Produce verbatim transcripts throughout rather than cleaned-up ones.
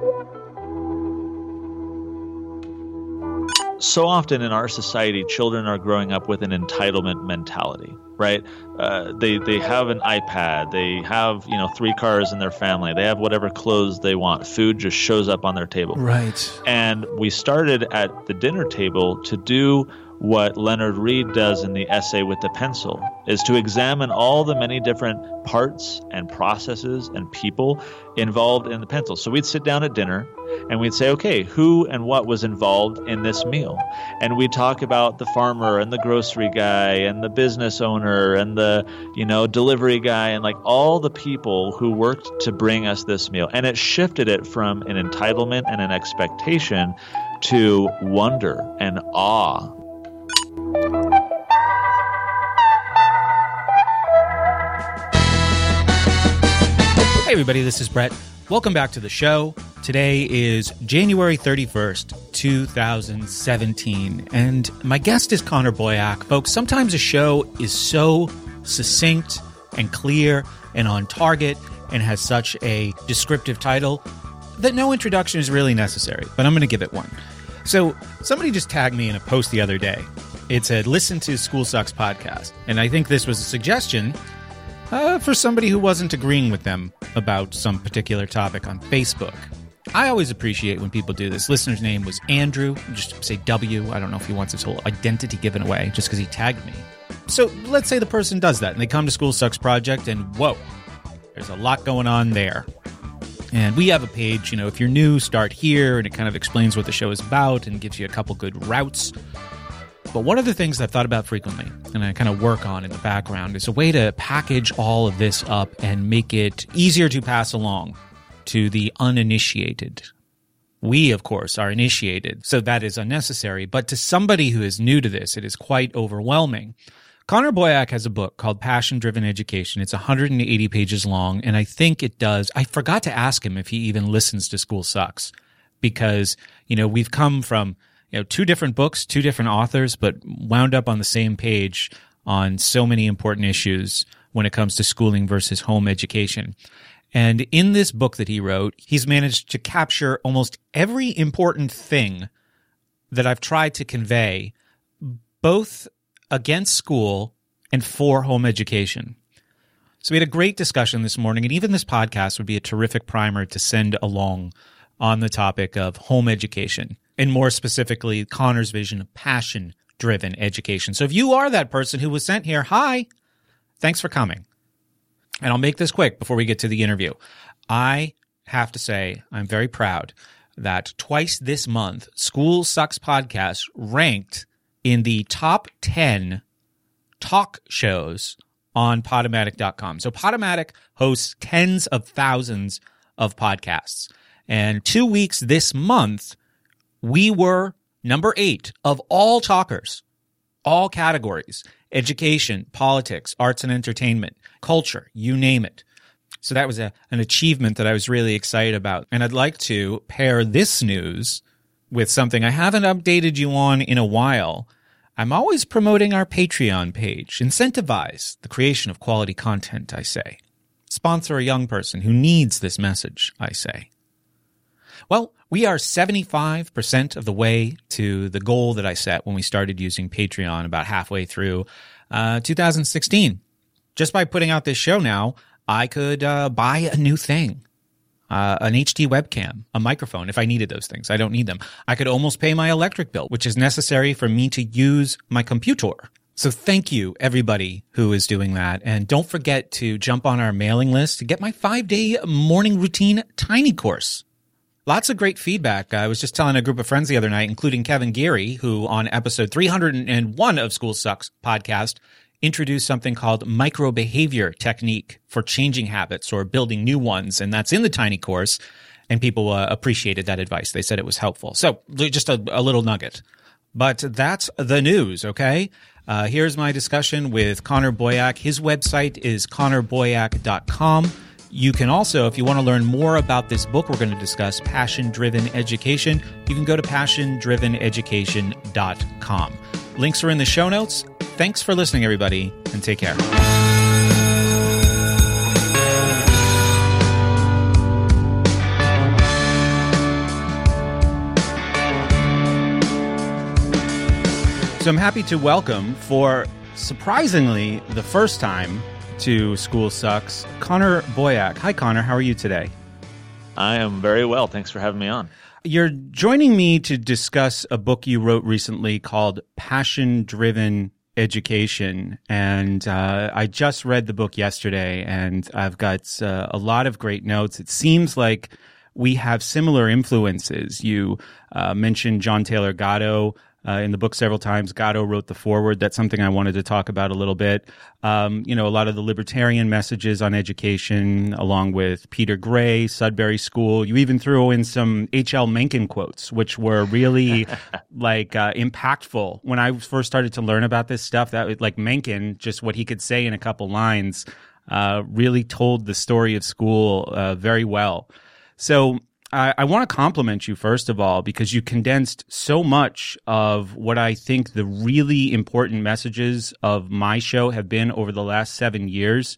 So often in our society, children are growing up with an entitlement mentality, right? Uh, they they have an iPad, they have, you know, three cars in their family, they have whatever clothes they want. Food just shows up on their table. Right. And we started at the dinner table to do what Leonard Read does in the essay With the Pencil, is to examine all the many different parts and processes and people involved in the pencil. So we'd sit down at dinner and we'd say, okay, who and what was involved in this meal? And we'd talk about the farmer and the grocery guy and the business owner and the, you know, delivery guy and like all the people who worked to bring us this meal. And it shifted it from an entitlement and an expectation to wonder and awe. Hey everybody, this is Brett. Welcome back to the show. Today is January thirty-first, two thousand seventeen, and my guest is Connor Boyack. Folks, sometimes a show is so succinct and clear and on target and has such a descriptive title that no introduction is really necessary, but I'm going to give it one. So somebody just tagged me in a post the other day. It said, listen to School Sucks podcast. And I think this was a suggestion uh, for somebody who wasn't agreeing with them about some particular topic on Facebook. I always appreciate when people do this. Listener's name was Andrew. Just say W. I don't know if he wants his whole identity given away just because he tagged me. So let's say the person does that and they come to School Sucks Project and whoa, there's a lot going on there. And we have a page, you know, if you're new, start here, and it kind of explains what the show is about and gives you a couple good routes. But one of the things I've thought about frequently, and I kind of work on in the background, is a way to package all of this up and make it easier to pass along to the uninitiated. We, of course, are initiated, so that is unnecessary. But to somebody who is new to this, it is quite overwhelming. Connor Boyack has a book called Passion Driven Education. It's one hundred eighty pages long, and I think it does. I forgot to ask him if he even listens to School Sucks, because, you know, we've come from, you know, two different books, two different authors, but wound up on the same page on so many important issues when it comes to schooling versus home education. And in this book that he wrote, he's managed to capture almost every important thing that I've tried to convey, both against school and for home education. So we had a great discussion this morning, and even this podcast would be a terrific primer to send along on the topic of home education, and more specifically, Connor's vision of passion-driven education. So if you are that person who was sent here, hi, thanks for coming. And I'll make this quick before we get to the interview. I have to say I'm very proud that twice this month, School Sucks Podcast ranked in the top ten talk shows on Podomatic dot com. So Podomatic hosts tens of thousands of podcasts. And two weeks this month, we were number eight of all talkers, all categories, education, politics, arts and entertainment, culture, you name it. So that was a, an achievement that I was really excited about. And I'd like to pair this news with something I haven't updated you on in a while. I'm always promoting our Patreon page. Incentivize the creation of quality content, I say. Sponsor a young person who needs this message, I say. Well, we are seventy-five percent of the way to the goal that I set when we started using Patreon about halfway through uh, two thousand sixteen. Just by putting out this show now, I could uh, buy a new thing. Uh, an H D webcam, a microphone, if I needed those things. I don't need them. I could almost pay my electric bill, which is necessary for me to use my computer. So thank you, everybody who is doing that. And don't forget to jump on our mailing list to get my five-day morning routine tiny course. Lots of great feedback. I was just telling a group of friends the other night, including Kevin Geary, who on episode three hundred one of School Sucks podcast introduced something called micro-behavior technique for changing habits or building new ones, and that's in the tiny course, and people uh, appreciated that advice. They said it was helpful. So just a, a little nugget. But that's the news, okay? Uh, here's my discussion with Connor Boyack. His website is connor boyack dot com. You can also, if you want to learn more about this book we're going to discuss, Passion-Driven Education, you can go to passion driven education dot com. Links are in the show notes. Thanks for listening, everybody, and take care. So I'm happy to welcome, for surprisingly the first time to School Sucks, Connor Boyack. Hi, Connor. How are you today? I am very well. Thanks for having me on. You're joining me to discuss a book you wrote recently called Passion-Driven Education. And uh, I just read the book yesterday, and I've got uh, a lot of great notes. It seems like we have similar influences. You uh, mentioned John Taylor Gatto Uh, in the book several times. Gatto wrote the foreword. That's something I wanted to talk about a little bit. Um, you know, a lot of the libertarian messages on education, along with Peter Gray, Sudbury School. You even threw in some H L Mencken quotes, which were really like uh, impactful. When I first started to learn about this stuff, that like Mencken, just what he could say in a couple lines, uh, really told the story of school uh, very well. So I, I want to compliment you, first of all, because you condensed so much of what I think the really important messages of my show have been over the last seven years,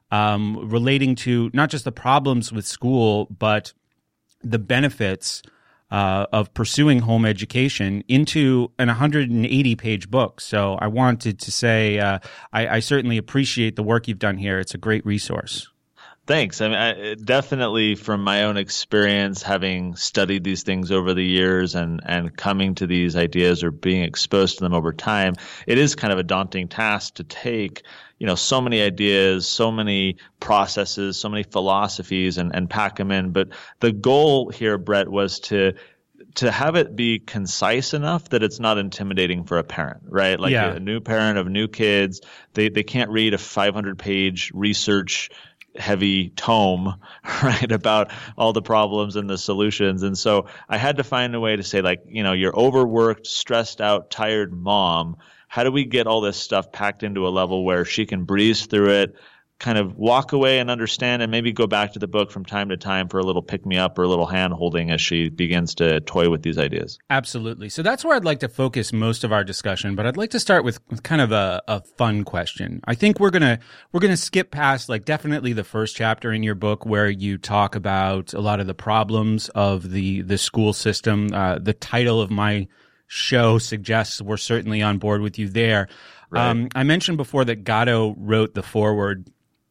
um, relating to not just the problems with school, but the benefits uh, of pursuing home education into an one hundred eighty page book. So I wanted to say uh, I, I certainly appreciate the work you've done here. It's a great resource. Thanks. I mean, I, definitely from my own experience, having studied these things over the years and, and coming to these ideas or being exposed to them over time, it is kind of a daunting task to take, you know, so many ideas, so many processes, so many philosophies and, and pack them in. But the goal here, Brett, was to to have it be concise enough that it's not intimidating for a parent, right? Like yeah. a, a new parent of new kids, they, they can't read a five hundred page research heavy tome, right, about all the problems and the solutions. And so I had to find a way to say, like, you know, you're overworked, stressed out, tired mom. How do we get all this stuff packed into a level where she can breeze through it, kind of walk away and understand, and maybe go back to the book from time to time for a little pick-me-up or a little hand-holding as she begins to toy with these ideas? Absolutely. So that's where I'd like to focus most of our discussion, but I'd like to start with, with kind of a, a fun question. I think we're gonna we're gonna skip past, like, definitely the first chapter in your book where you talk about a lot of the problems of the the school system. Uh, the title of my show suggests we're certainly on board with you there. Right. Um, I mentioned before that Gatto wrote the foreword.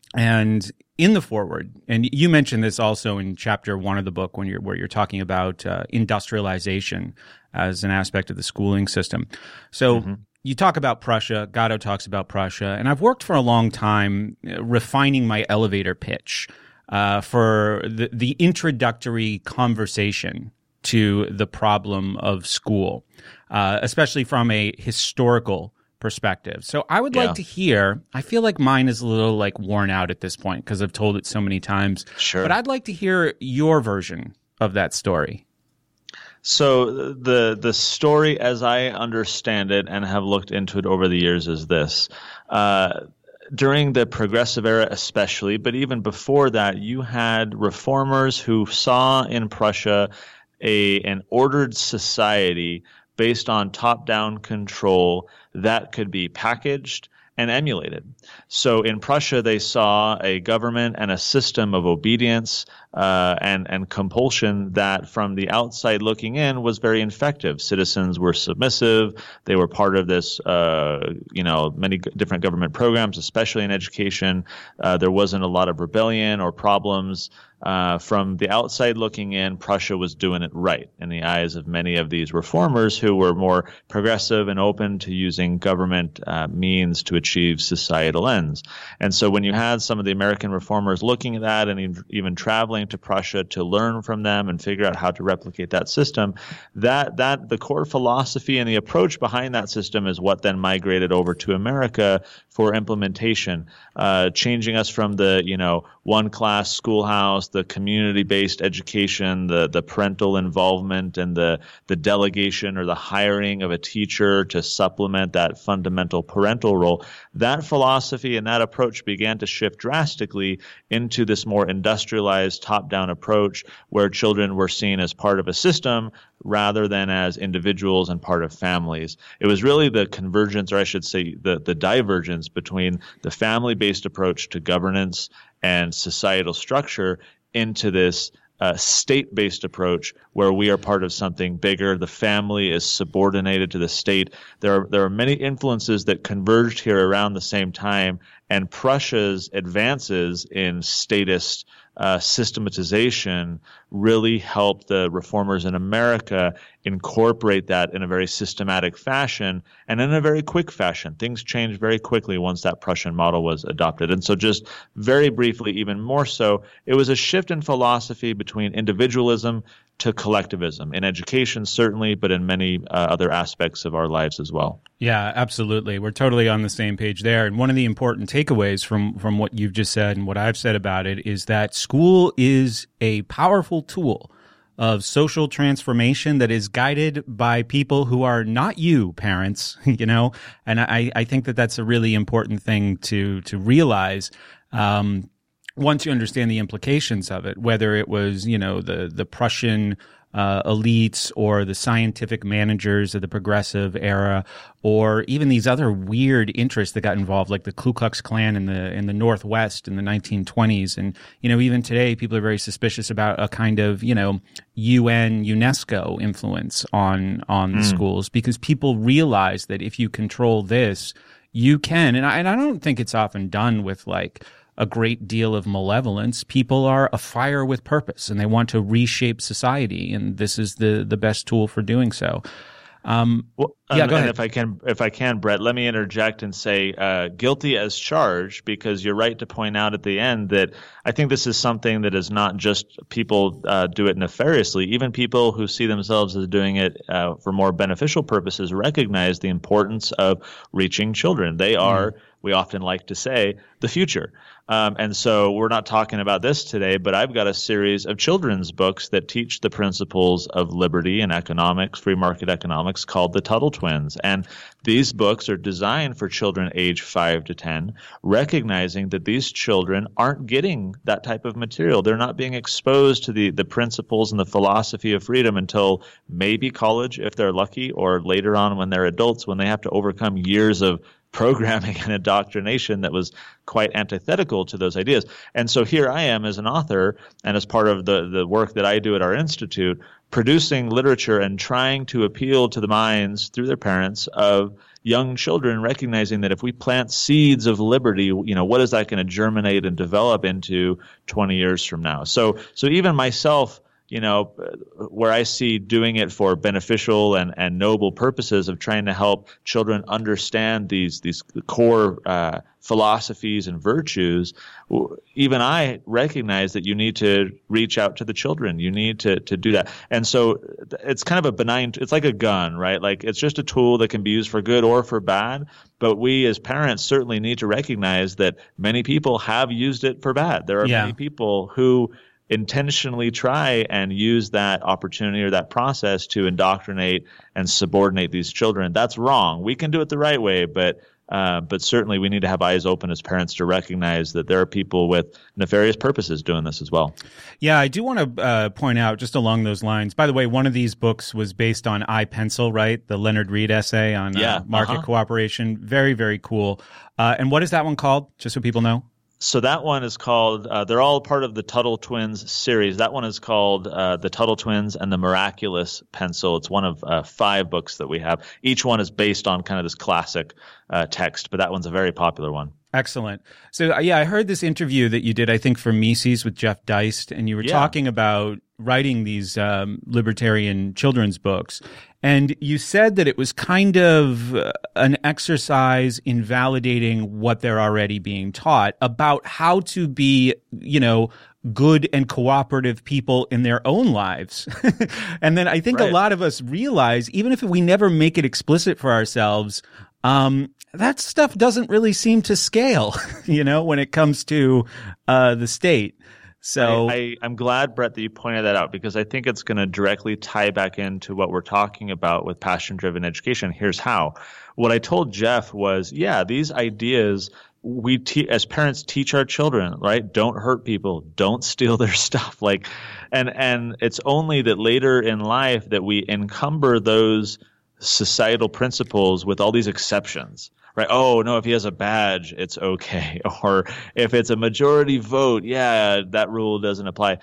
And in the foreword, and you mentioned this also in chapter one of the book when you're where you're talking about uh, industrialization as an aspect of the schooling system. So mm-hmm. you talk about Prussia, Gatto talks about Prussia, and I've worked for a long time uh, refining my elevator pitch uh, for the, the introductory conversation to the problem of school, uh, especially from a historical perspective. So I would yeah. like to hear, I feel like mine is a little like worn out at this point because I've told it so many times. Sure. But I'd like to hear your version of that story. So the the story as I understand it and have looked into it over the years is this. Uh, during the Progressive era especially, but even before that, you had reformers who saw in Prussia a an ordered society based on top-down control that could be packaged and emulated. So in Prussia, they saw a government and a system of obedience uh, and, and compulsion that from the outside looking in was very effective. Citizens were submissive. They were part of this, uh, you know, many g- different government programs, especially in education. Uh, there wasn't a lot of rebellion or problems. Uh, from the outside looking in, Prussia was doing it right in the eyes of many of these reformers who were more progressive and open to using government uh, means to achieve societal ends. And so when you had some of the American reformers looking at that and even traveling to Prussia to learn from them and figure out how to replicate that system, that that the core philosophy and the approach behind that system is what then migrated over to America for implementation, uh, changing us from the, you know, one-class schoolhouse, the community-based education, the the parental involvement, and the the delegation or the hiring of a teacher to supplement that fundamental parental role. That philosophy and that approach began to shift drastically into this more industrialized top-down approach where children were seen as part of a system rather than as individuals and part of families. It was really the convergence, or I should say the, the divergence between the family-based approach to governance and societal structure into this uh, state-based approach where we are part of something bigger. The family is subordinated to the state. There are, there are many influences that converged here around the same time, and Prussia's advances in statist uh, systematization really helped the reformers in America incorporate that in a very systematic fashion and in a very quick fashion. Things changed very quickly once that Prussian model was adopted. And so just very briefly, even more so, it was a shift in philosophy between individualism to collectivism, in education certainly, but in many uh, other aspects of our lives as well. Yeah, absolutely. We're totally on the same page there. And one of the important takeaways from, from what you've just said and what I've said about it is that school is a powerful tool of social transformation that is guided by people who are not you, parents, you know, and I, I think that that's a really important thing to, to realize. Um, once you understand the implications of it, whether it was, you know, the, the Prussian uh, elites or the scientific managers of the progressive era, or even these other weird interests that got involved, like the Ku Klux Klan in the in the Northwest in the nineteen twenties. And, you know, even today, people are very suspicious about a kind of, you know, U N UNESCO influence on, on the mm. schools, because people realize that if you control this, you can. And I, and I don't think it's often done with like a great deal of malevolence. People are afire with purpose and they want to reshape society, and this is the the best tool for doing so. Um, well, yeah, um, go ahead. And if I can, if I can, Brett, let me interject and say uh, guilty as charged, because you're right to point out at the end that I think this is something that is not just people uh, do it nefariously. Even people who see themselves as doing it uh, for more beneficial purposes recognize the importance of reaching children. They are, mm. we often like to say, the future. Um, and so we're not talking about this today, but I've got a series of children's books that teach the principles of liberty and economics, free market economics, called the Tuttle Twins. And these books are designed for children age five to ten, recognizing that these children aren't getting that type of material. They're not being exposed to the, the principles and the philosophy of freedom until maybe college, if they're lucky, or later on when they're adults, when they have to overcome years of programming and indoctrination that was quite antithetical to those ideas. And so here I am as an author and as part of the, the work that I do at our institute, producing literature and trying to appeal to the minds through their parents of young children, recognizing that if we plant seeds of liberty, you know, what is that going to germinate and develop into twenty years from now? So, so even myself, you know, where I see doing it for beneficial and, and noble purposes of trying to help children understand these these core uh, philosophies and virtues, even I recognize that you need to reach out to the children. You need to to do that. And so it's kind of a benign, it's like a gun, right? Like it's just a tool that can be used for good or for bad. But we as parents certainly need to recognize that many people have used it for bad. There are yeah. many people who intentionally try and use that opportunity or that process to indoctrinate and subordinate these children. That's wrong. We can do it the right way, but uh, but certainly we need to have eyes open as parents to recognize that there are people with nefarious purposes doing this as well. Yeah, I do want to uh, point out just along those lines. By the way, one of these books was based on iPencil, right? The Leonard Read essay on yeah, uh, market uh-huh. cooperation. Very, very cool. Uh, and what is that one called, just so people know? So that one is called, uh, they're all part of the Tuttle Twins series. That one is called uh, The Tuttle Twins and the Miraculous Pencil. It's one of uh, five books that we have. Each one is based on kind of this classic uh, text, but that one's a very popular one. Excellent. So, uh, yeah, I heard this interview that you did, I think, for Mises with Jeff Deist, and you were yeah. talking about writing these um, libertarian children's books. And you said that it was kind of an exercise in validating what they're already being taught about how to be, you know, good and cooperative people in their own lives. And then I think right. a lot of us realize, even if we never make it explicit for ourselves, um, that stuff doesn't really seem to scale, you know, when it comes to uh, the state. So I, I, I'm glad, Brett, that you pointed that out, because I think it's going to directly tie back into what we're talking about with passion-driven education. Here's how. What I told Jeff was, yeah, these ideas we te- as parents teach our children, right? Don't hurt people, don't steal their stuff. Like, and and it's only that later in life that we encumber those societal principles with all these exceptions. Right. Oh, no, if he has a badge, it's okay. Or if it's a majority vote, yeah, that rule doesn't apply.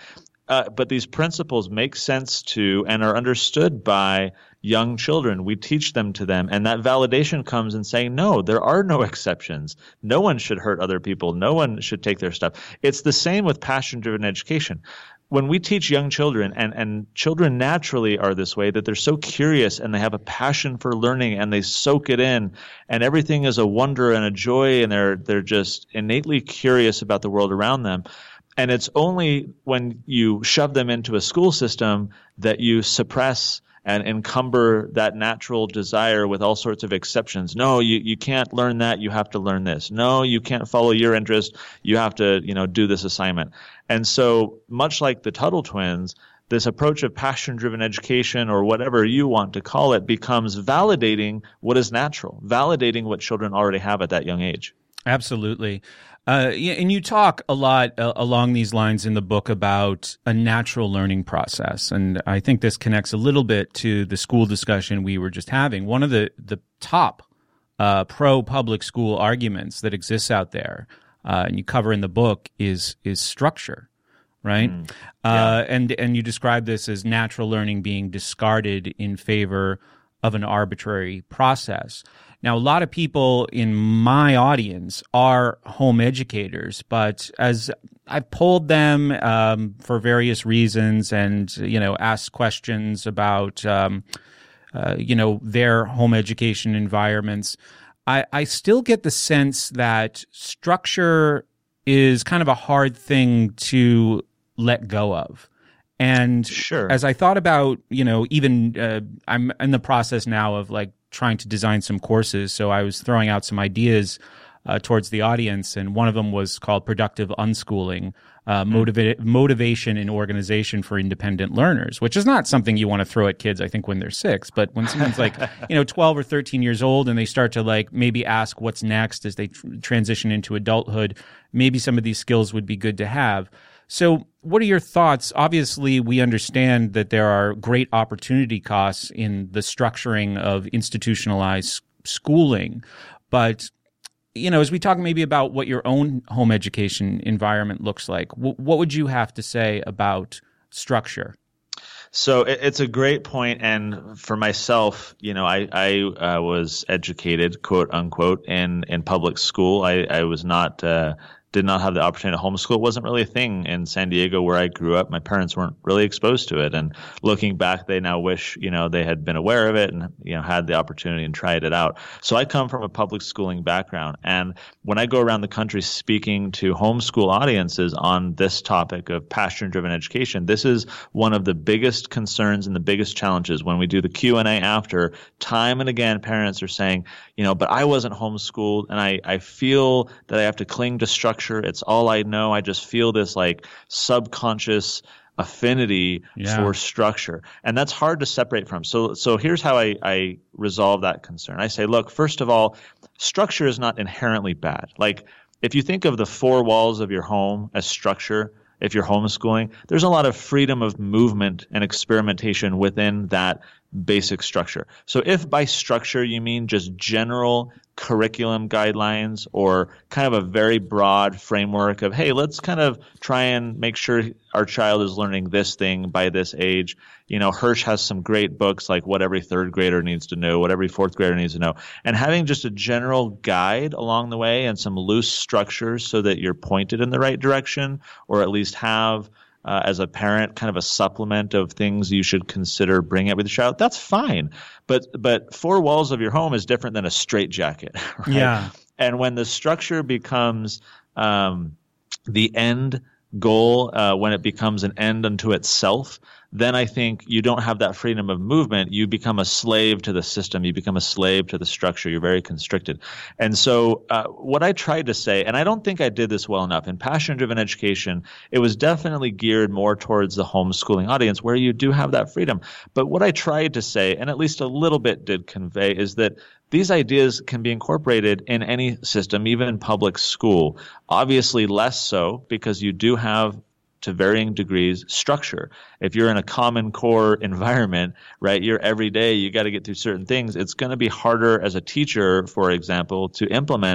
uh, but these principles make sense to and are understood by young children. We teach them to them, and that validation comes in saying, no, there are no exceptions. No one should hurt other people. No one should take their stuff. It's the same with passion-driven education. When we teach young children, and, and children naturally are this way, that they're so curious and they have a passion for learning and they soak it in, and everything is a wonder and a joy, and they're they're just innately curious about the world around them. And it's only when you shove them into a school system that you suppress and encumber that natural desire with all sorts of exceptions. No, you, you can't learn that. You have to learn this. No, you can't follow your interest. You have to, you know, do this assignment. And so much like the Tuttle twins, this approach of passion-driven education, or whatever you want to call it, becomes validating what is natural, validating what children already have at that young age. Absolutely. Uh, and you talk a lot uh, along these lines in the book about a natural learning process. And I think this connects a little bit to the school discussion we were just having. One of the, the top uh, pro-public school arguments that exists out there, uh, and you cover in the book, is is structure, right? Mm, yeah. uh, and, and you describe this as natural learning being discarded in favor of an arbitrary process. Now, a lot of people in my audience are home educators, but as I've polled them um, for various reasons, and you know, asked questions about um, uh, you know their home education environments, I, I still get the sense that structure is kind of a hard thing to let go of. And sure. As I thought about, you know, even uh, I'm in the process now of like trying to design some courses. So I was throwing out some ideas uh, towards the audience, and one of them was called Productive Unschooling, uh, motiva- motivation and organization for independent learners, which is not something you want to throw at kids, I think, when they're six. But when someone's like, you know, twelve or thirteen years old, and they start to like maybe ask what's next as they tr- transition into adulthood, maybe some of these skills would be good to have. So what are your thoughts? Obviously, we understand that there are great opportunity costs in the structuring of institutionalized schooling. But, you know, as we talk maybe about what your own home education environment looks like, w- what would you have to say about structure? So it's a great point. And for myself, you know, I, I uh, was educated, quote unquote, in, in public school. I, I was not uh, did not have the opportunity to homeschool. It wasn't really a thing in San Diego where I grew up. My parents weren't really exposed to it. And looking back, they now wish, you know, they had been aware of it and, you know, had the opportunity and tried it out. So I come from a public schooling background. And when I go around the country speaking to homeschool audiences on this topic of passion-driven education, this is one of the biggest concerns and the biggest challenges. When we do the Q and A after, time and again, parents are saying, you know, but I wasn't homeschooled, and I, I feel that I have to cling to structure. It's all I know. I just feel this like subconscious affinity yeah. for structure. And that's hard to separate from. So so here's how I, I resolve that concern. I say, look, first of all, structure is not inherently bad. Like if you think of the four walls of your home as structure, if you're homeschooling, there's a lot of freedom of movement and experimentation within that basic structure. So if by structure you mean just general curriculum guidelines or kind of a very broad framework of, hey, let's kind of try and make sure our child is learning this thing by this age. You know, Hirsch has some great books like What Every Third Grader Needs to Know, What Every Fourth Grader Needs to Know. And having just a general guide along the way and some loose structures so that you're pointed in the right direction, or at least have Uh, as a parent, kind of a supplement of things you should consider bringing up with your child, that's fine. But but four walls of your home is different than a straitjacket, right? Yeah. And when the structure becomes um, the end goal, uh, when it becomes an end unto itself, then I think you don't have that freedom of movement. You become a slave to the system. You become a slave to the structure. You're very constricted. And so uh, what I tried to say, and I don't think I did this well enough, in passion-driven education, it was definitely geared more towards the homeschooling audience where you do have that freedom. But what I tried to say, and at least a little bit did convey, is that these ideas can be incorporated in any system, even in public school. Obviously less so because you do have, to varying degrees, structure. If you're in a Common Core environment, right, you're every day, you got to get through certain things. It's going to be harder as a teacher, for example, to implement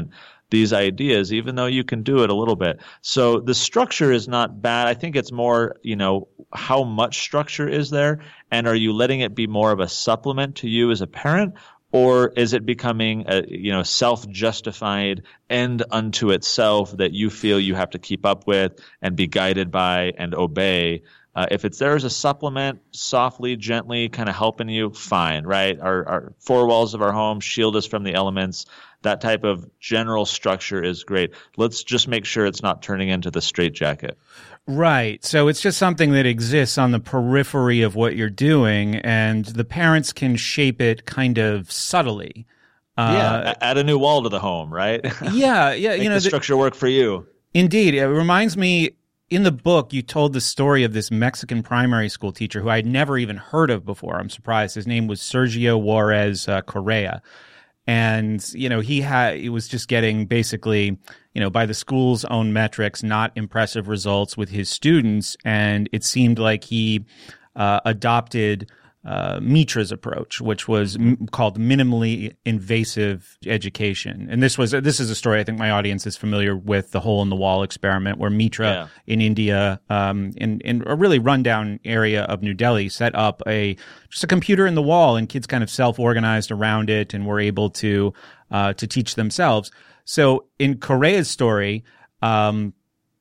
these ideas, even though you can do it a little bit. So the structure is not bad. I think it's more, you know, how much structure is there, and are you letting it be more of a supplement to you as a parent, or is it becoming a, you know, self-justified end unto itself that you feel you have to keep up with and be guided by and obey? Uh, if it's there as a supplement, softly, gently, kind of helping you, fine, right? Our, our four walls of our home shield us from the elements. That type of general structure is great. Let's just make sure it's not turning into the straitjacket. Right. So it's just something that exists on the periphery of what you're doing, and the parents can shape it kind of subtly. Uh, yeah, add a new wall to the home, right? Yeah, yeah. Make you know, the structure work for you. Indeed. It reminds me, in the book, you told the story of this Mexican primary school teacher who I'd never even heard of before. I'm surprised. His name was Sergio Juarez uh, Correa. And, you know, he had, he was just getting basically, you know, by the school's own metrics, not impressive results with his students. And it seemed like he uh, adopted uh, Mitra's approach, which was m- called minimally invasive education. And this was, this is a story I think my audience is familiar with, the hole in the wall experiment, where Mitra yeah. in India, um, in, in a really rundown area of New Delhi, set up a, just a computer in the wall, and kids kind of self-organized around it and were able to, uh, to teach themselves. So in Correa's story, um,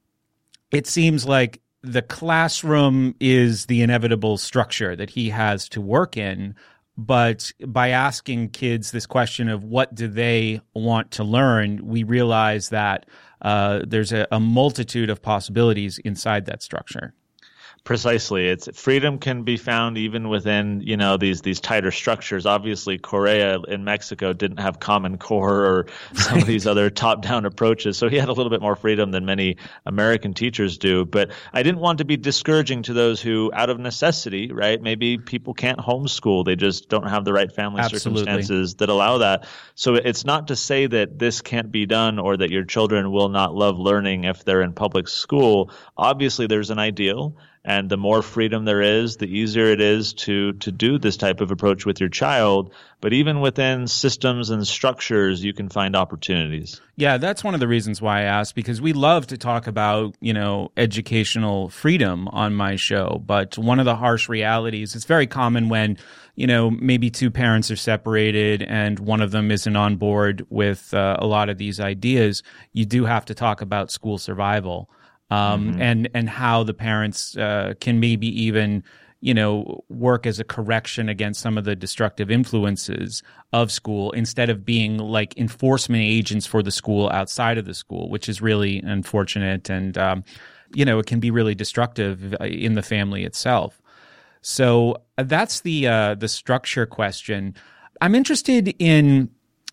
it seems like the classroom is the inevitable structure that he has to work in. But by asking kids this question of what do they want to learn, we realize that uh, there's a, a multitude of possibilities inside that structure. Precisely. It's freedom can be found even within, you know, these these tighter structures. Obviously, Correa in Mexico didn't have Common Core or some right. of these other top-down approaches, so he had a little bit more freedom than many American teachers do. But I didn't want to be discouraging to those who, out of necessity, right, maybe people can't homeschool. They just don't have the right family Absolutely. circumstances that allow that. So it's not to say that this can't be done or that your children will not love learning if they're in public school. Obviously, there's an ideal. And the more freedom there is, the easier it is to to do this type of approach with your child. But even within systems and structures, you can find opportunities. Yeah, that's one of the reasons why I asked, because we love to talk about, you know, educational freedom on my show. But one of the harsh realities, it's very common when, you know, maybe two parents are separated and one of them isn't on board with uh, a lot of these ideas. You do have to talk about school survival. Um, mm-hmm. and, and how the parents, uh, can maybe even, you know, work as a correction against some of the destructive influences of school instead of being like enforcement agents for the school outside of the school, which is really unfortunate. And, um, you know, it can be really destructive in the family itself. So that's the, uh, the structure question. I'm interested in,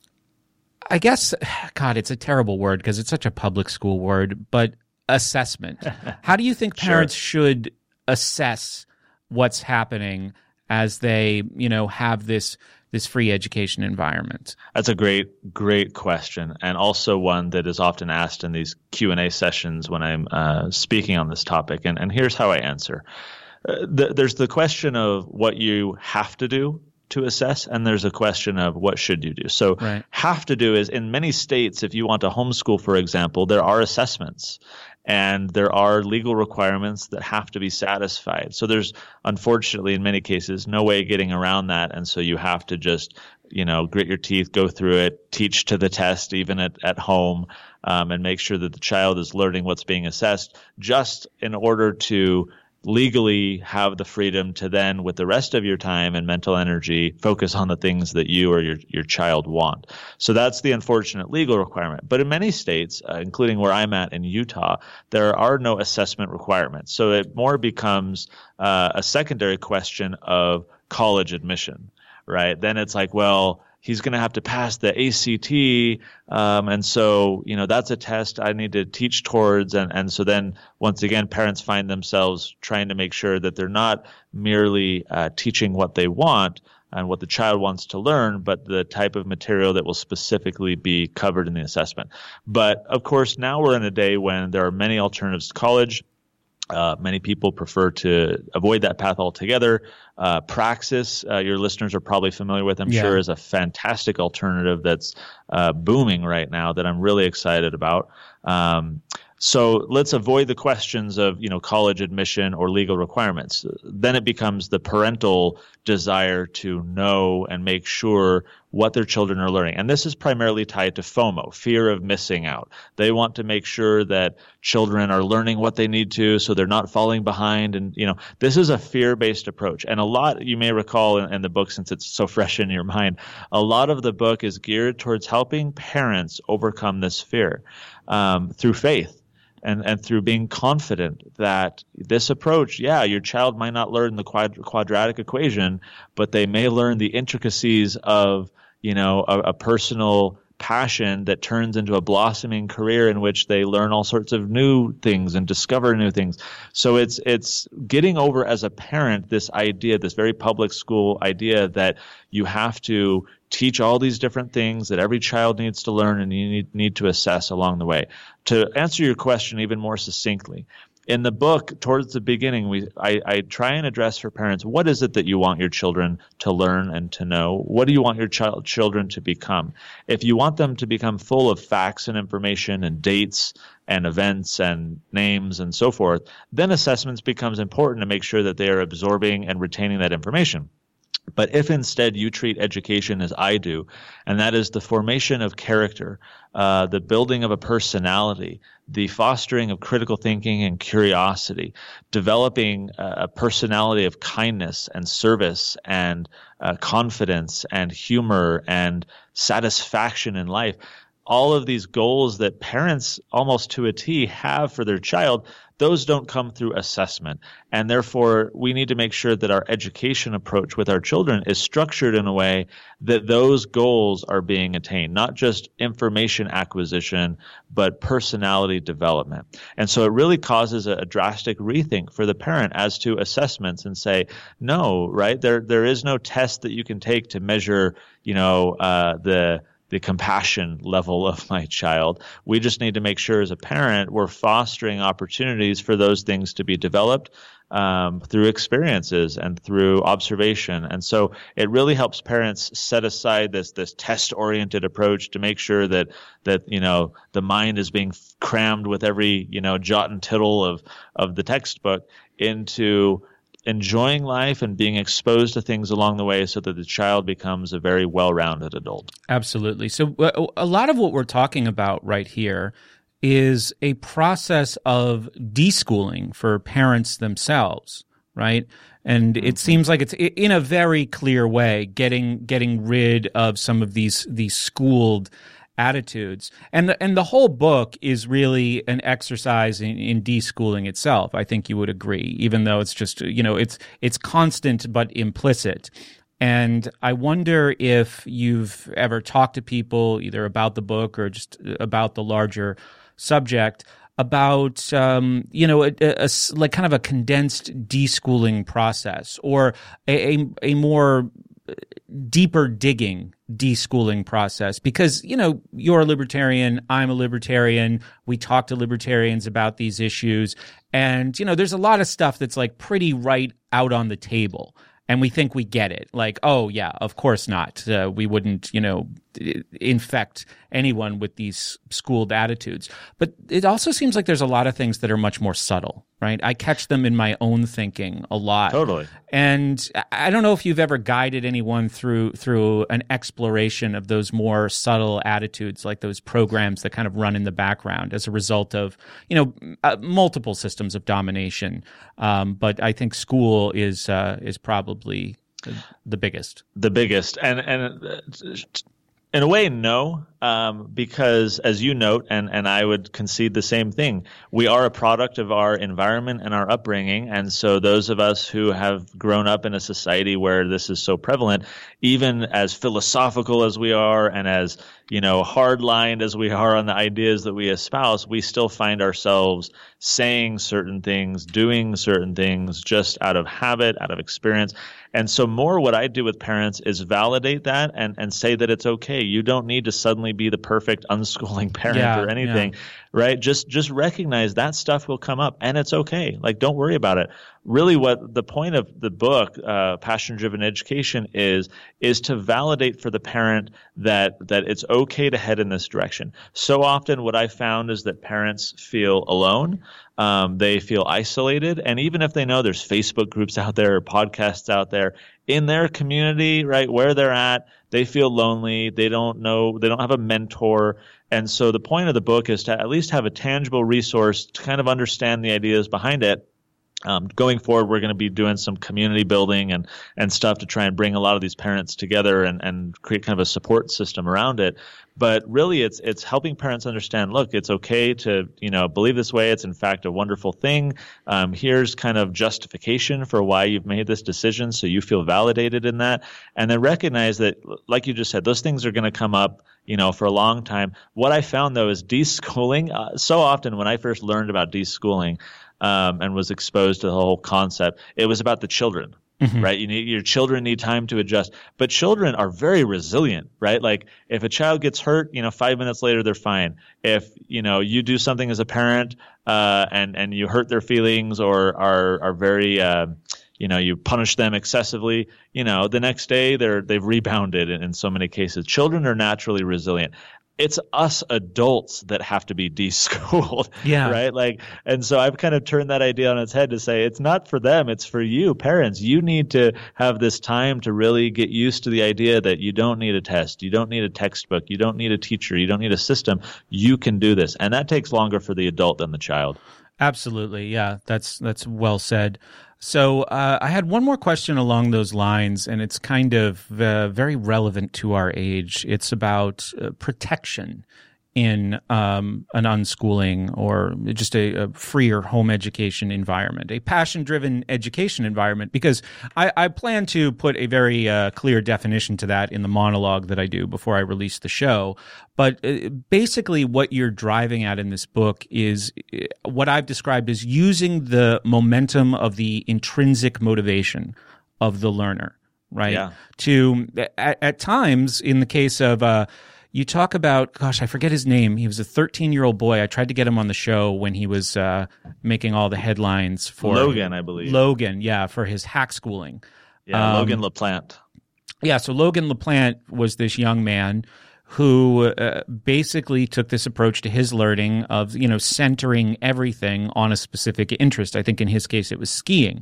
I guess, God, it's a terrible word because it's such a public school word, but assessment. How do you think parents sure. should assess what's happening as they, you know, have this this free education environment? That's a great, great question, and also one that is often asked in these Q and A sessions when I'm uh, speaking on this topic. And, and here's how I answer. Uh, the, there's the question of what you have to do to assess, and there's a question of what should you do. So right. have to do is, in many states, if you want to homeschool, for example, there are assessments. And there are legal requirements that have to be satisfied. So there's, unfortunately, in many cases, no way getting around that. And so you have to just, you know, grit your teeth, go through it, teach to the test, even at, at home, um, and make sure that the child is learning what's being assessed, just in order to legally have the freedom to then, with the rest of your time and mental energy, focus on the things that you or your, your child want. So that's the unfortunate legal requirement. But in many states, uh, including where I'm at in Utah, there are no assessment requirements. So it more becomes uh, a secondary question of college admission, right? Then it's like, well, he's going to have to pass the A C T, um, and so, you know, that's a test I need to teach towards, and, and so then, once again, parents find themselves trying to make sure that they're not merely uh, teaching what they want and what the child wants to learn, but the type of material that will specifically be covered in the assessment. But, of course, now we're in a day when there are many alternatives to college. Uh, many people prefer to avoid that path altogether. Uh, Praxis, uh, your listeners are probably familiar with, I'm Yeah. sure, is a fantastic alternative that's uh, booming right now that I'm really excited about. Um, so let's avoid the questions of, you know, college admission or legal requirements. Then it becomes the parental desire to know and make sure what their children are learning. And this is primarily tied to FOMO, fear of missing out. They want to make sure that children are learning what they need to so they're not falling behind. And, you know, this is a fear-based approach. And a lot, you may recall in, in the book, since it's so fresh in your mind, a lot of the book is geared towards helping parents overcome this fear um, through faith. And, and through being confident that this approach, yeah, your child might not learn the quad, quadratic equation, but they may learn the intricacies of, you know, a, a personal passion that turns into a blossoming career in which they learn all sorts of new things and discover new things. So it's it's getting over as a parent this idea, this very public school idea that you have to teach all these different things that every child needs to learn and you need, need to assess along the way. To answer your question even more succinctly, in the book, towards the beginning, we I, I try and address for parents, what is it that you want your children to learn and to know? What do you want your child children to become? If you want them to become full of facts and information and dates and events and names and so forth, then assessments becomes important to make sure that they are absorbing and retaining that information. But if instead you treat education as I do, and that is the formation of character, uh, the building of a personality, the fostering of critical thinking and curiosity, developing a personality of kindness and service and uh, confidence and humor and satisfaction in life, all of these goals that parents almost to a T have for their child, those don't come through assessment. And therefore, we need to make sure that our education approach with our children is structured in a way that those goals are being attained, not just information acquisition, but personality development. And so it really causes a, a drastic rethink for the parent as to assessments and say, no, right, there there is no test that you can take to measure, you know, uh, the the compassion level of my child. We just need to make sure as a parent we're fostering opportunities for those things to be developed um, through experiences and through observation. And so it really helps parents set aside this this test-oriented approach to make sure that that you know the mind is being crammed with every you know jot and tittle of of the textbook into enjoying life and being exposed to things along the way so that the child becomes a very well-rounded adult. Absolutely. So uh, a lot of what we're talking about right here is a process of deschooling for parents themselves, right? And it seems like it's in a very clear way getting getting rid of some of these these schooled attitudes. And the, and the whole book is really an exercise in, in deschooling itself. I think you would agree, even though it's just, you know, it's it's constant but implicit. And I wonder if you've ever talked to people either about the book or just about the larger subject about, um, you know, a, a, a, like kind of a condensed deschooling process or a, a, a more deeper digging deschooling process, because, you know, you're a libertarian, I'm a libertarian, we talk to libertarians about these issues, and, you know, there's a lot of stuff that's like pretty right out on the table. And we think we get it. Like, oh, yeah, of course not. Uh, we wouldn't, you know, infect anyone with these schooled attitudes. But it also seems like there's a lot of things that are much more subtle, right? I catch them in my own thinking a lot. Totally. And I don't know if you've ever guided anyone through through an exploration of those more subtle attitudes, like those programs that kind of run in the background as a result of, you know, uh, multiple systems of domination. Um, but I think school is uh, is probably the biggest. The biggest. And and uh, in a way, no, um, because as you note, and, and I would concede the same thing, we are a product of our environment and our upbringing. And so those of us who have grown up in a society where this is so prevalent, even as philosophical as we are and as, you know, hard-lined as we are on the ideas that we espouse, we still find ourselves saying certain things, doing certain things just out of habit, out of experience. And so more what I do with parents is validate that and, and say that it's okay. You don't need to suddenly be the perfect unschooling parent Yeah, or anything, yeah. right? Just just recognize that stuff will come up, and it's okay. Like, don't worry about it. Really, what the point of the book, uh, Passion-Driven Education, is is to validate for the parent that that it's okay to head in this direction. So often, what I found is that parents feel alone. Um, they feel isolated, and even if they know there's Facebook groups out there or podcasts out there in their community, right where they're at, they feel lonely. They don't know. They don't have a mentor. And so the point of the book is to at least have a tangible resource to kind of understand the ideas behind it. Um, going forward, we're going to be doing some community building and, and stuff to try and bring a lot of these parents together and, and create kind of a support system around it. But really, it's it's helping parents understand, look, it's okay to, you know, believe this way. It's in fact a wonderful thing. Um, here's kind of justification for why you've made this decision, so you feel validated in that. And then recognize that, like you just said, those things are going to come up, you know, for a long time. What I found, though, is deschooling. Uh, so often when I first learned about deschooling, Um, and was exposed to the whole concept, it was about the children, mm-hmm. right? You need, your children need time to adjust. But children are very resilient, right? Like, if a child gets hurt, you know, five minutes later, they're fine. If, you know, you do something as a parent uh, and, and you hurt their feelings or are, are very, uh, you know, you punish them excessively, you know, the next day they're, they've rebounded in, in so many cases. Children are naturally resilient. It's us adults that have to be deschooled, yeah. right? Like, and so I've kind of turned that idea on its head to say it's not for them, it's for you, parents. You need to have this time to really get used to the idea that you don't need a test, you don't need a textbook, you don't need a teacher, you don't need a system. You can do this, and that takes longer for the adult than the child. Absolutely, yeah, that's that's well said. So uh, I had one more question along those lines, and it's kind of uh, very relevant to our age. It's about uh, protection in um, an unschooling or just a, a freer home education environment, a passion-driven education environment, because I, I plan to put a very uh, clear definition to that in the monologue that I do before I release the show. But uh, basically what you're driving at in this book is uh, what I've described as using the momentum of the intrinsic motivation of the learner, right? Yeah. To, at, at times, in the case of uh, you talk about, gosh, I forget his name. He was a thirteen-year-old boy. I tried to get him on the show when he was uh, making all the headlines for Logan, I believe. Logan, yeah, for his hack schooling. Yeah, um, Logan LaPlante. Yeah, so Logan LaPlante was this young man who uh, basically took this approach to his learning of, you know, centering everything on a specific interest. I think in his case it was skiing.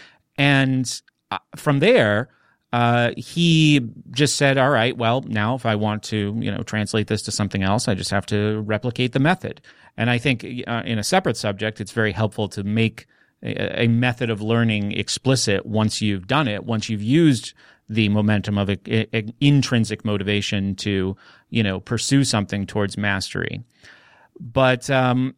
And uh, from there, Uh, he just said, all right, well, now if I want to, you know, translate this to something else, I just have to replicate the method. And I think uh, in a separate subject, it's very helpful to make a, a method of learning explicit once you've done it, once you've used the momentum of a, a, a intrinsic motivation to, you know, pursue something towards mastery. But um,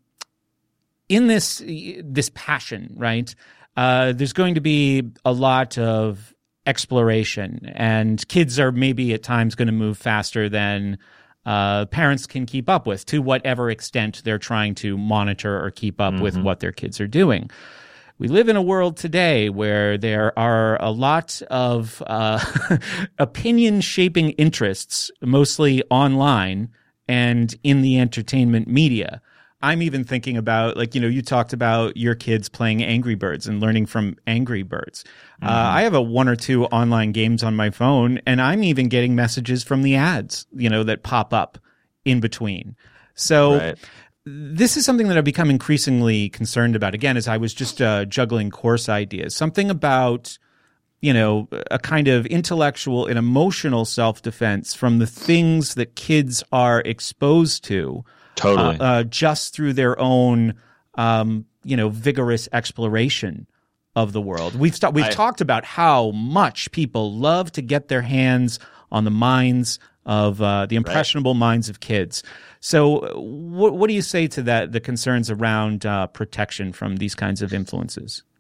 in this, this passion, right, uh, there's going to be a lot of exploration, and kids are maybe at times going to move faster than uh, parents can keep up with, to whatever extent they're trying to monitor or keep up mm-hmm. with what their kids are doing. We live in a world today where there are a lot of uh, opinion-shaping interests, mostly online and in the entertainment media. I'm even thinking about, like, you know, you talked about your kids playing Angry Birds and learning from Angry Birds. Mm-hmm. Uh, I have a one or two online games on my phone, and I'm even getting messages from the ads, you know, that pop up in between. So right. This is something that I've become increasingly concerned about. Again, as I was just uh, juggling course ideas, something about, you know, a kind of intellectual and emotional self-defense from the things that kids are exposed to. Totally. Uh, uh, just through their own, um, you know, vigorous exploration of the world. We've st- we've I, talked about how much people love to get their hands on the minds of uh, the impressionable right. minds of kids. So, what what do you say to that? The concerns around uh, protection from these kinds of influences?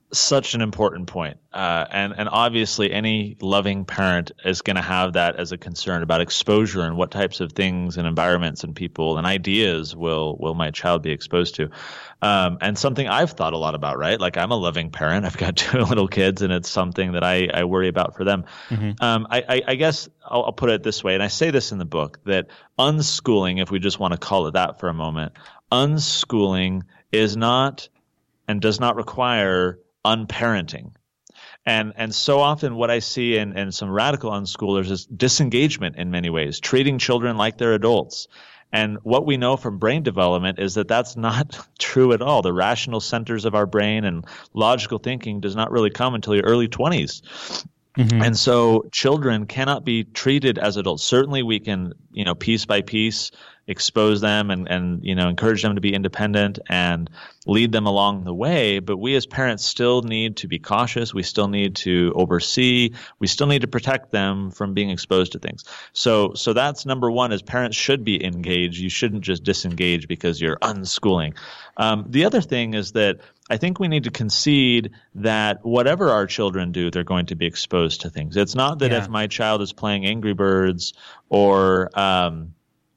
such an important point. Uh, and, and obviously any loving parent is going to have that as a concern about exposure and what types of things and environments and people and ideas will, will my child be exposed to. Um, and something I've thought a lot about, right? Like I'm a loving parent. I've got two little kids and it's something that I, I worry about for them. Mm-hmm. Um, I, I, I guess I'll, I'll put it this way. And I say this in the book that unschooling, if we just want to call it that for a moment, unschooling is not and does not require unparenting. And and so often what I see in, in some radical unschoolers is disengagement in many ways, treating children like they're adults. And what we know from brain development is that that's not true at all. The rational centers of our brain and logical thinking does not really come until your early twenties. Mm-hmm. And so children cannot be treated as adults. Certainly we can, you know, piece by piece expose them and, and, you know, encourage them to be independent and lead them along the way. But we as parents still need to be cautious. We still need to oversee. We still need to protect them from being exposed to things. So, so that's number one, is parents should be engaged. You shouldn't just disengage because you're unschooling. Um, the other thing is that I think we need to concede that whatever our children do, they're going to be exposed to things. It's not that yeah. if my child is playing Angry Birds or, um,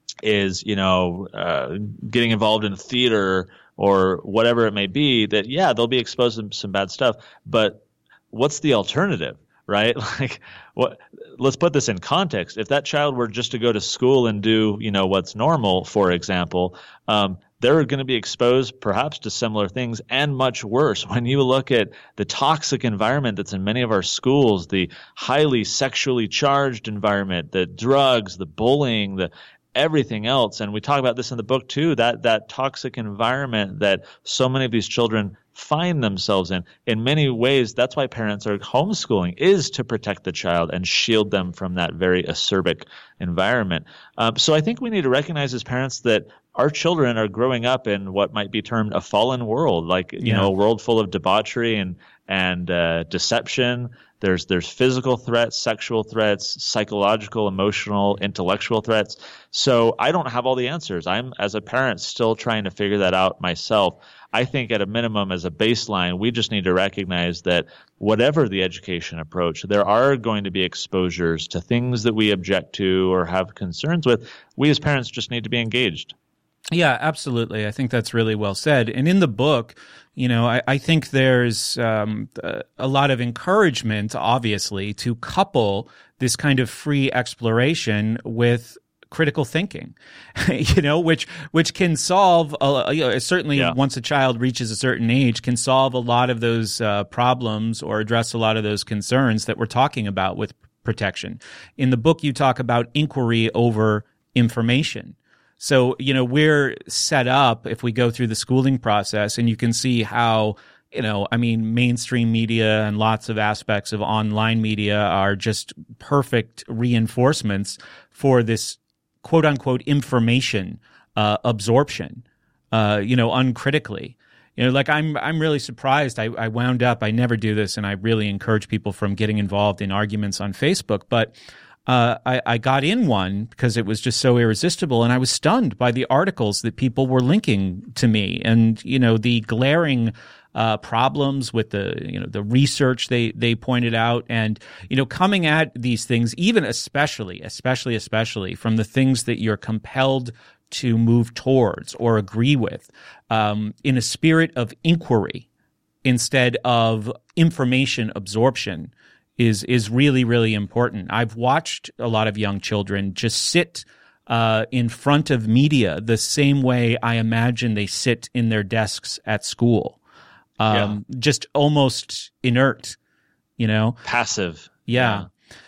is, you know, uh, getting involved in theater or whatever it may be, that, yeah, they'll be exposed to some bad stuff. But what's the alternative, right? Like, what? Let's put this in context. If that child were just to go to school and do, you know, what's normal, for example, um, they're going to be exposed perhaps to similar things and much worse. When you look at the toxic environment that's in many of our schools, the highly sexually charged environment, the drugs, the bullying, the everything else. And we talk about this in the book too, that that toxic environment that so many of these children find themselves in. In many ways, that's why parents are homeschooling, is to protect the child and shield them from that very acerbic environment. Um, so I think we need to recognize as parents that our children are growing up in what might be termed a fallen world, like, you yeah. know, a world full of debauchery and and uh, deception. There's there's physical threats, sexual threats, psychological, emotional, intellectual threats. So I don't have all the answers. I'm, as a parent, still trying to figure that out myself. I think at a minimum, as a baseline, we just need to recognize that whatever the education approach, there are going to be exposures to things that we object to or have concerns with. We as parents just need to be engaged. Yeah, absolutely. I think that's really well said. And in the book, you know, I, I think there's um, a lot of encouragement, obviously, to couple this kind of free exploration with critical thinking, you know, which which can solve, uh, you know, certainly yeah. once a child reaches a certain age, can solve a lot of those uh, problems or address a lot of those concerns that we're talking about with protection. In the book, you talk about inquiry over information. So, you know, we're set up, if we go through the schooling process, and you can see how, you know, I mean, mainstream media and lots of aspects of online media are just perfect reinforcements for this quote unquote information uh, absorption, uh, you know, uncritically. You know, like I'm, I'm really surprised. I, I wound up, I never do this, and I really encourage people from getting involved in arguments on Facebook, but Uh, I, I got in one because it was just so irresistible, and I was stunned by the articles that people were linking to me, and you know the glaring uh, problems with the you know the research they they pointed out, and you know coming at these things, even especially especially especially from the things that you're compelled to move towards or agree with, um, in a spirit of inquiry instead of information absorption, is is really, really important. I've watched a lot of young children just sit uh, in front of media the same way I imagine they sit in their desks at school, um, yeah. just almost inert, you know? Passive. Yeah. yeah.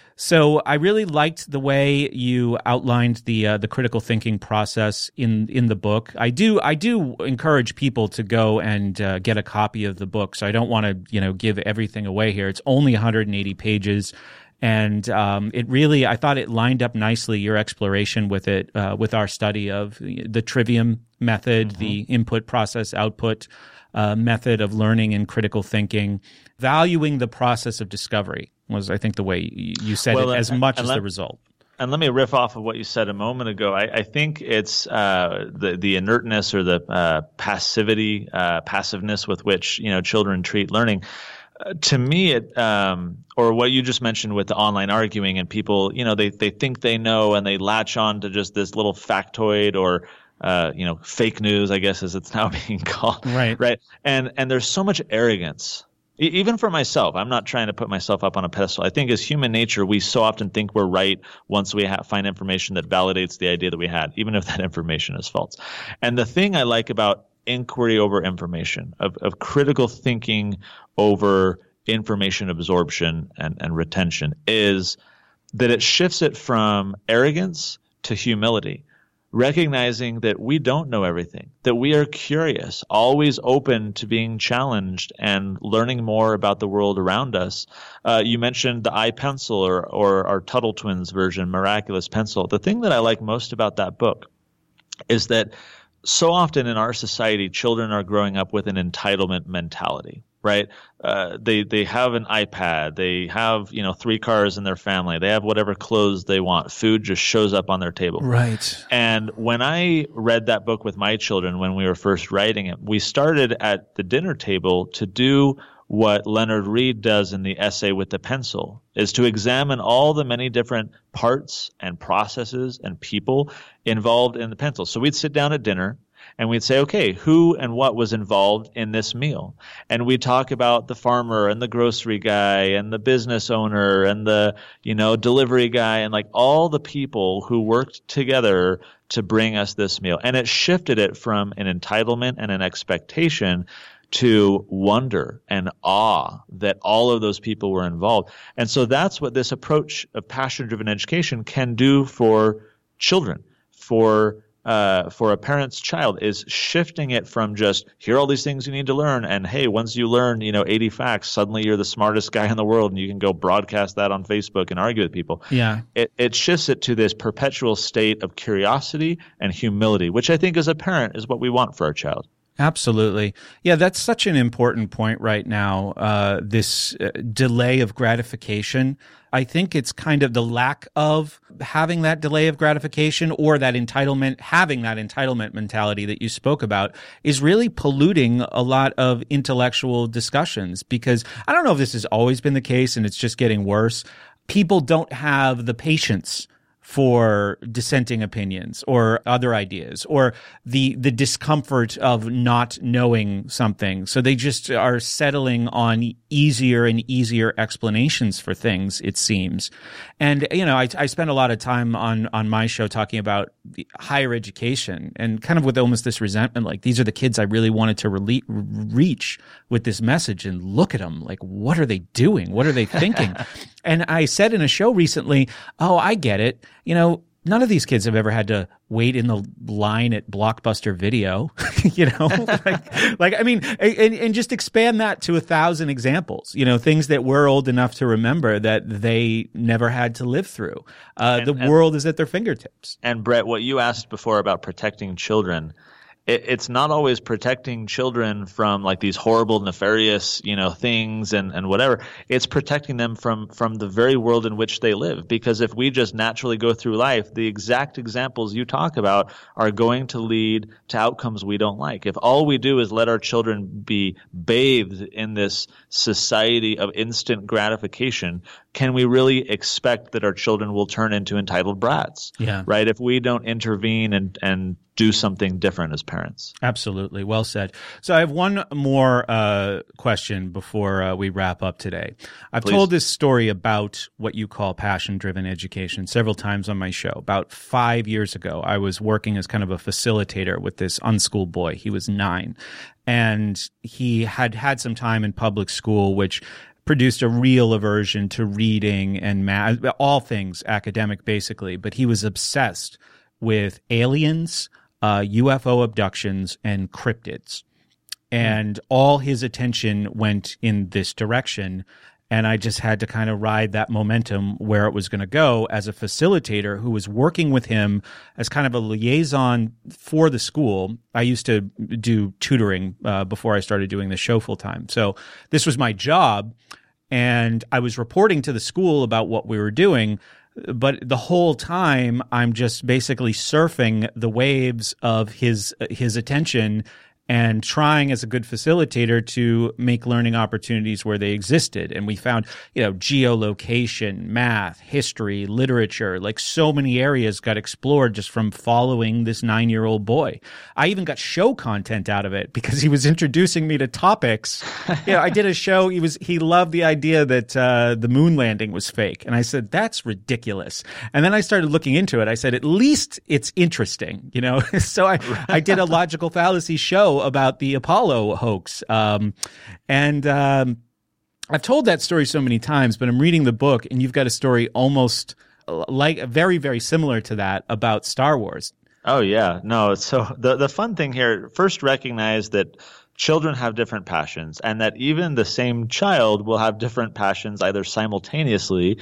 So I really liked the way you outlined the uh, the critical thinking process in in the book. I do I do encourage people to go and uh, get a copy of the book. So I don't want to you know give everything away here. It's only one hundred eighty pages, and um, it really I thought it lined up nicely, your exploration with it uh, with our study of the Trivium method, mm-hmm. the input process output uh, method of learning and critical thinking, valuing the process of discovery was, I think, the way you said well, it, as much as let, the result. And let me riff off of what you said a moment ago. I, I think it's uh, the the inertness or the uh, passivity, uh, passiveness with which you know children treat learning. Uh, to me, it um, or what you just mentioned with the online arguing and people, you know, they they think they know and they latch on to just this little factoid or uh, you know fake news, I guess, as it's now being called. Right. Right. And and there's so much arrogance. Even for myself, I'm not trying to put myself up on a pedestal. I think as human nature, we so often think we're right once we ha- find information that validates the idea that we had, even if that information is false. And the thing I like about inquiry over information, of, of critical thinking over information absorption and, and retention, is that it shifts it from arrogance to humility. Recognizing that we don't know everything, that we are curious, always open to being challenged and learning more about the world around us. Uh, you mentioned the iPencil or, or our Tuttle Twins version, Miraculous Pencil. The thing that I like most about that book is that so often in our society, children are growing up with an entitlement mentality. Right? Uh, they they have an iPad. They have you know three cars in their family. They have whatever clothes they want. Food just shows up on their table. Right. And when I read that book with my children when we were first writing it, we started at the dinner table to do what Leonard Read does in the essay with the pencil, is to examine all the many different parts and processes and people involved in the pencil. So we'd sit down at dinner. And we'd say, okay, who and what was involved in this meal? And we'd talk about the farmer and the grocery guy and the business owner and the, you know, delivery guy and like all the people who worked together to bring us this meal. And it shifted it from an entitlement and an expectation to wonder and awe that all of those people were involved. And so that's what this approach of passion-driven education can do for children, for Uh, for a parent's child, is shifting it from just here are all these things you need to learn, and hey, once you learn, you know, eighty facts, suddenly you're the smartest guy in the world, and you can go broadcast that on Facebook and argue with people. Yeah, it it shifts it to this perpetual state of curiosity and humility, which I think as a parent is what we want for our child. Absolutely. Yeah, that's such an important point right now, uh, this uh, delay of gratification. I think it's kind of the lack of having that delay of gratification or that entitlement, having that entitlement mentality that you spoke about is really polluting a lot of intellectual discussions, because I don't know if this has always been the case and it's just getting worse. People don't have the patience for dissenting opinions or other ideas or the the discomfort of not knowing something. So they just are settling on easier and easier explanations for things, it seems. And, you know, I, I spend a lot of time on, on my show talking about the higher education and kind of with almost this resentment, like these are the kids I really wanted to re- reach with this message, and look at them. Like, what are they doing? What are they thinking? And I said in a show recently, oh, I get it. You know, none of these kids have ever had to wait in the line at Blockbuster Video, you know, like, like, I mean, and, and just expand that to a thousand examples, you know, things that we're old enough to remember that they never had to live through. Uh, and, the and, world is at their fingertips. And Brett, what you asked before about protecting children, it, it's not always protecting children from like these horrible, nefarious, you know, things and, and whatever. It's protecting them from, from the very world in which they live. Because if we just naturally go through life, the exact examples you talk about are going to lead to outcomes we don't like. If all we do is let our children be bathed in this society of instant gratification, can we really expect that our children will turn into entitled brats? Yeah. Right? If we don't intervene and, and do something different as parents. Absolutely. Well said. So I have one more uh, question before uh, we wrap up today. I've Please. told this story about what you call passion-driven education several times on my show. About five years ago, I was working as kind of a facilitator with this unschooled boy. He was nine, and he had had some time in public school, which produced a real aversion to reading and math, all things academic, basically. But he was obsessed with aliens, uh, U F O abductions, and cryptids. And all his attention went in this direction. And I just had to kind of ride that momentum where it was going to go as a facilitator who was working with him as kind of a liaison for the school. I used to do tutoring uh, before I started doing the show full time. So this was my job. And I was reporting to the school about what we were doing, but the whole time I'm just basically surfing the waves of his his attention and trying as a good facilitator to make learning opportunities where they existed. And we found, you know, geolocation, math, history, literature, like so many areas got explored just from following this nine-year-old boy. I even got show content out of it because he was introducing me to topics. You know, I did a show. He was he loved the idea that uh, the moon landing was fake. And I said, that's ridiculous. And then I started looking into it. I said, at least it's interesting, you know. So I, I did a logical fallacy show about the Apollo hoax. Um, and um, I've told that story so many times, but I'm reading the book and you've got a story almost like very, very similar to that about Star Wars. Oh, yeah. No, so the, the fun thing here, first recognize that children have different passions and that even the same child will have different passions either simultaneously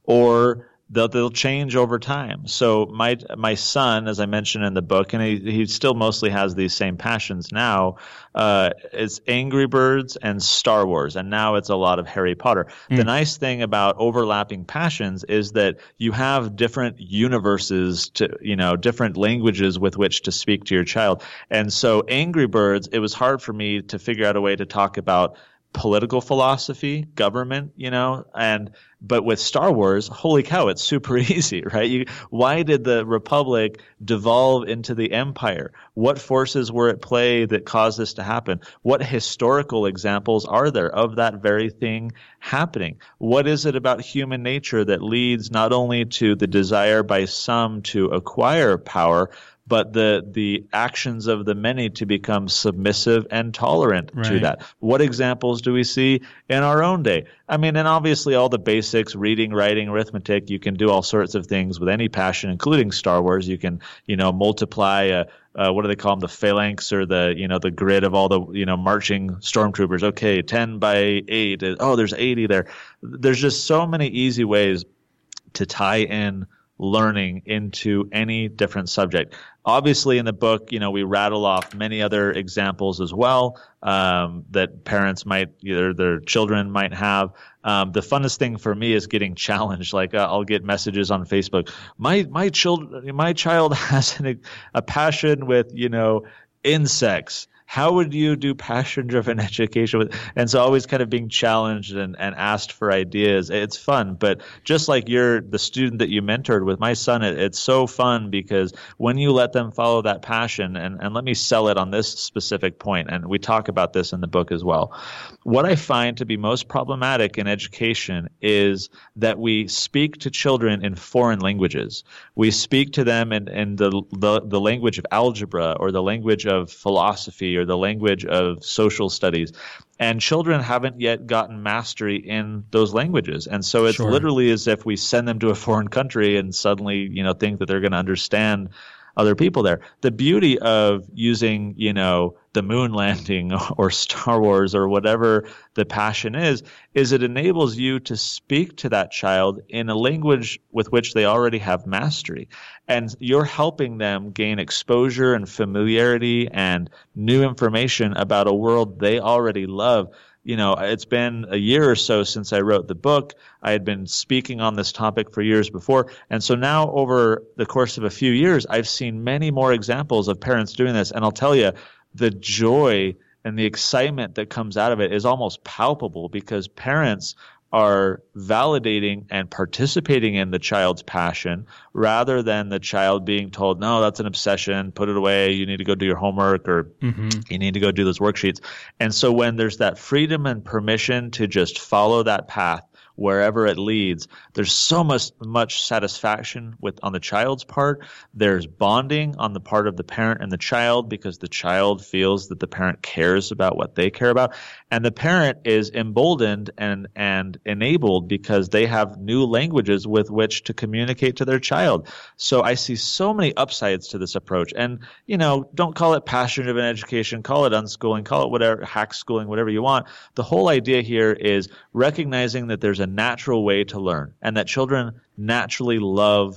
or They'll, they'll change over time. So my my son, as I mentioned in the book, and he, he still mostly has these same passions now, uh, is Angry Birds and Star Wars, and now it's a lot of Harry Potter. Mm. The nice thing about overlapping passions is that you have different universes to, you know, different languages with which to speak to your child. And so Angry Birds, it was hard for me to figure out a way to talk about political philosophy, government, you know, and but with Star Wars, holy cow, it's super easy, right? You, why did the Republic devolve into the Empire? What forces were at play that caused this to happen? What historical examples are there of that very thing happening? What is it about human nature that leads not only to the desire by some to acquire power, but the the actions of the many to become submissive and tolerant right. to that? What examples do we see in our own day? I mean, and obviously all the basics, reading, writing, arithmetic, you can do all sorts of things with any passion, including Star Wars. You can, you know, multiply a, uh, what do they call them, the phalanx or the, you know, the grid of all the, you know, marching stormtroopers. Okay, ten by eight. Oh, there's eighty there. There's just so many easy ways to tie in learning into any different subject. Obviously, in the book, you know, we rattle off many other examples as well um, that parents might, either their children might have. Um, the funnest thing for me is getting challenged. Like uh, I'll get messages on Facebook. My my child my child has an, a passion with, you know, insects. How would you do passion-driven education with? And so always kind of being challenged and, and asked for ideas. It's fun, but just like you're the student that you mentored with my son, it, it's so fun because when you let them follow that passion, and, and let me sell it on this specific point, and we talk about this in the book as well. What I find to be most problematic in education is that we speak to children in foreign languages. We speak to them in, in the, the the language of algebra or the language of philosophy or the language of social studies. And children haven't yet gotten mastery in those languages. And so it's sure. literally as if we send them to a foreign country and suddenly, you know, think that they're going to understand other people there. The beauty of using, you know, the moon landing or Star Wars or whatever the passion is, is it enables you to speak to that child in a language with which they already have mastery. And you're helping them gain exposure and familiarity and new information about a world they already love. You know, it's been a year or so since I wrote the book. I had been speaking on this topic for years before. And so now over the course of a few years, I've seen many more examples of parents doing this. And I'll tell you, the joy and the excitement that comes out of it is almost palpable because parents are validating and participating in the child's passion rather than the child being told, no, that's an obsession, put it away, you need to go do your homework or mm-hmm. you need to go do those worksheets. And so when there's that freedom and permission to just follow that path wherever it leads, there's so much much satisfaction with on the child's part. There's bonding on the part of the parent and the child because the child feels that the parent cares about what they care about. And the parent is emboldened and, and enabled because they have new languages with which to communicate to their child. So I see so many upsides to this approach. And, you know, don't call it passion-driven education, call it unschooling, call it whatever, hack schooling, whatever you want. The whole idea here is recognizing that there's a natural way to learn and that children naturally love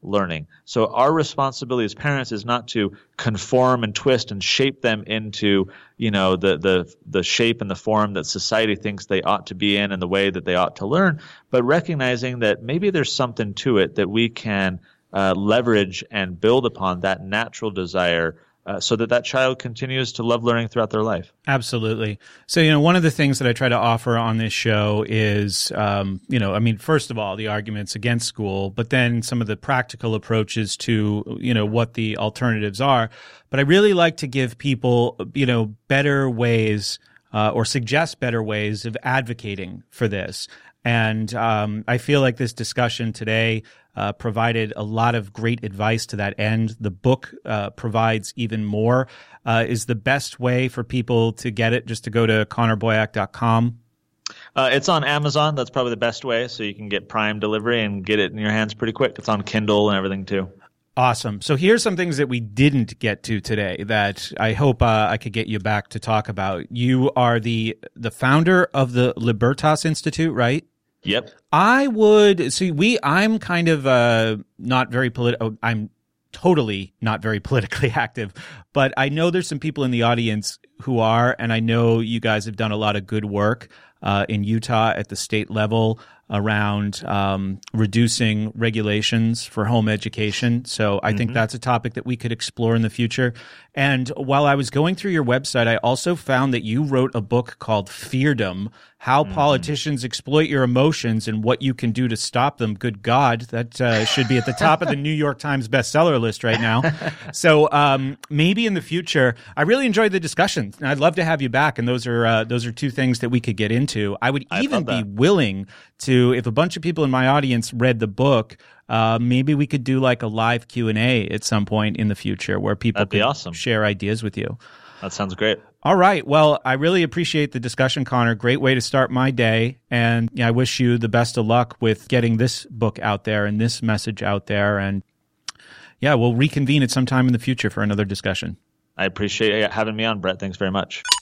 learning. So our responsibility as parents is not to conform and twist and shape them into, you know, the the the shape and the form that society thinks they ought to be in and the way that they ought to learn, but recognizing that maybe there's something to it that we can uh, leverage and build upon that natural desire Uh, so that that child continues to love learning throughout their life. Absolutely. So, you know, one of the things that I try to offer on this show is, um, you know, I mean, first of all, the arguments against school, but then some of the practical approaches to, you know, what the alternatives are. But I really like to give people, you know, better ways uh, or suggest better ways of advocating for this. And um, I feel like this discussion today uh, provided a lot of great advice to that end. The book uh, provides even more. Uh, is the best way for people to get it just to go to connor boyack dot com? Uh, it's on Amazon. That's probably the best way. So you can get Prime delivery and get it in your hands pretty quick. It's on Kindle and everything too. Awesome. So here's some things that we didn't get to today that I hope uh, I could get you back to talk about. You are the the founder of the Libertas Institute, right? Yep. I would see. We. I'm kind of uh, not very political. I'm totally not very politically active, but I know there's some people in the audience who are, and I know you guys have done a lot of good work uh, in Utah at the state level around um, reducing regulations for home education. So I mm-hmm. think that's a topic that we could explore in the future. And while I was going through your website, I also found that you wrote a book called Feardom, How mm-hmm. Politicians Exploit Your Emotions and What You Can Do to Stop Them. Good God, that uh, should be at the top of the New York Times bestseller list right now. So um, maybe in the future, I really enjoyed the discussion. And I'd love to have you back. And those are uh, those are two things that we could get into. I would I even be willing to, if a bunch of people in my audience read the book, uh, maybe we could do like a live Q and A at some point in the future where people That'd be could awesome. share ideas with you. That sounds great. All right. Well, I really appreciate the discussion, Connor. Great way to start my day. And yeah, I wish you the best of luck with getting this book out there and this message out there. And yeah, we'll reconvene at some time in the future for another discussion. I appreciate having me on, Brett. Thanks very much.